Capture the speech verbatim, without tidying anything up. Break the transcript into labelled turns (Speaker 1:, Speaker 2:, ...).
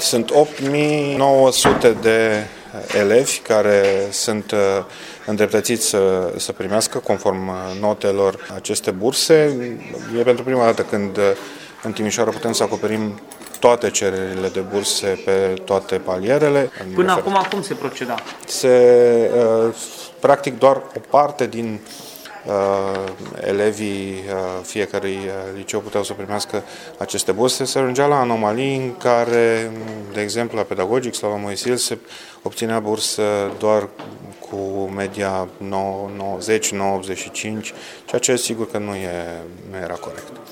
Speaker 1: Sunt opt mii nouă sute de elevi care sunt îndreptățiți să, să primească, conform notelor, aceste burse. E pentru prima dată când în Timișoara putem să acoperim toate cererile de burse pe toate palierele.
Speaker 2: Până acum, cum se proceda?
Speaker 1: Se, practic, doar o parte din Uh, elevii uh, fiecărui uh, liceu puteau să primească aceste burse. Se ajungea la anomalii în care, de exemplu, la pedagogic sau la Moisil se obținea bursă doar cu media nouăzeci nouăzeci și cinci, ceea ce sigur că nu, e, nu era corect.